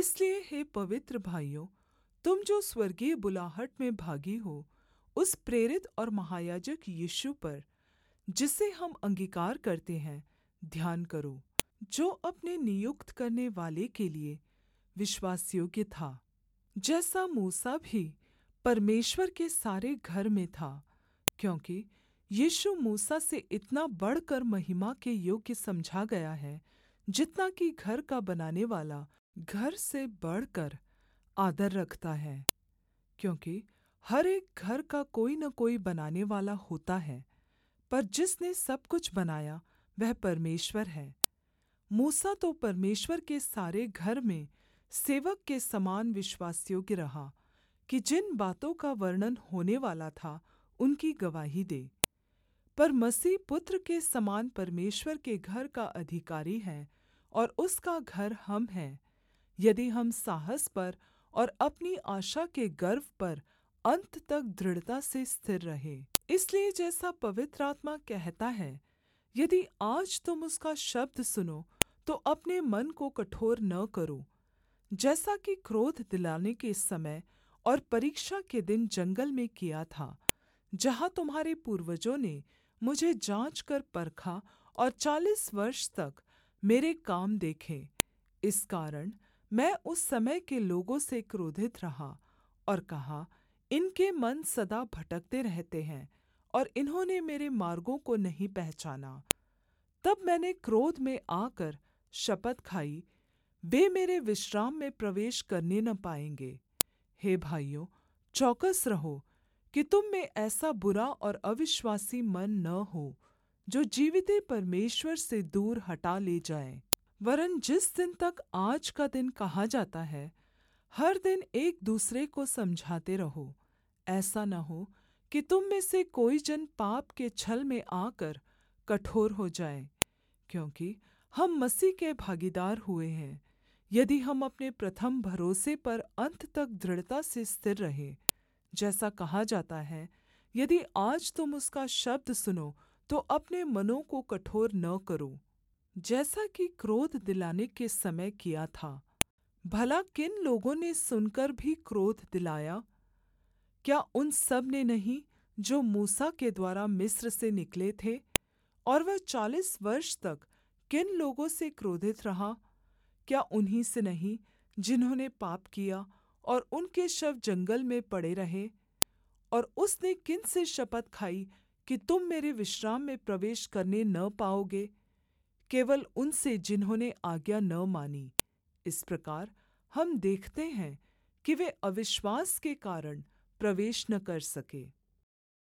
इसलिए हे पवित्र भाइयों, तुम जो स्वर्गीय बुलाहट में भागी हो, उस प्रेरित और महायाजक यीशु पर, जिसे हम अंगीकार करते हैं, ध्यान करो, जो अपने नियुक्त करने वाले के लिए विश्वासयोग्य था, जैसा मूसा भी परमेश्वर के सारे घर में था। क्योंकि यीशु मूसा से इतना बढ़कर महिमा के योग्य समझा गया है, जितना कि घर का बनाने वाला घर से बढ़कर आदर रखता है। क्योंकि हर एक घर का कोई न कोई बनाने वाला होता है, पर जिसने सब कुछ बनाया वह परमेश्वर है। मूसा तो परमेश्वर के सारे घर में सेवक के समान विश्वासयोग्य रहा, कि जिन बातों का वर्णन होने वाला था उनकी गवाही दे। पर मसीह पुत्र के समान परमेश्वर के घर का अधिकारी है, और उसका घर हम हैं, यदि हम साहस पर और अपनी आशा के गर्व पर अंत तक दृढ़ता से स्थिर रहे। इसलिए जैसा पवित्र आत्मा कहता है, यदि आज तुम उसका शब्द सुनो तो अपने मन को कठोर न करो, जैसा कि क्रोध दिलाने के समय और परीक्षा के दिन जंगल में किया था, जहाँ तुम्हारे पूर्वजों ने मुझे जाँच कर परखा और 40 वर्ष तक मेरे काम देखे। इस कारण मैं उस समय के लोगों से क्रोधित रहा और कहा, इनके मन सदा भटकते रहते हैं और इन्होंने मेरे मार्गों को नहीं पहचाना। तब मैंने क्रोध में आकर शपथ खाई, वे मेरे विश्राम में प्रवेश करने न पाएँगे। हे भाइयों, चौकस रहो कि तुम में ऐसा बुरा और अविश्वासी मन न हो, जो जीविते परमेश्वर से दूर हटा ले जाए। वरन् जिस दिन तक आज का दिन कहा जाता है, हर दिन एक दूसरे को समझाते रहो, ऐसा न हो कि तुम में से कोई जन पाप के छल में आकर कठोर हो जाए। क्योंकि हम मसीह के भागीदार हुए हैं, यदि हम अपने प्रथम भरोसे पर अंत तक दृढ़ता से स्थिर रहे। जैसा कहा जाता है, यदि आज तुम उसका शब्द सुनो तो अपने मनों को कठोर न करो, जैसा कि क्रोध दिलाने के समय किया था। भला किन लोगों ने सुनकर भी क्रोध दिलाया? क्या उन सब ने नहीं जो मूसा के द्वारा मिस्र से निकले थे? और वह 40 वर्ष तक किन लोगों से क्रोधित रहा? क्या उन्हीं से नहीं जिन्होंने पाप किया और उनके शव जंगल में पड़े रहे? और उसने किन से शपथ खाई कि तुम मेरे विश्राम में प्रवेश करने न पाओगे? केवल उनसे जिन्होंने आज्ञा न मानी। इस प्रकार हम देखते हैं कि वे अविश्वास के कारण प्रवेश न कर सके।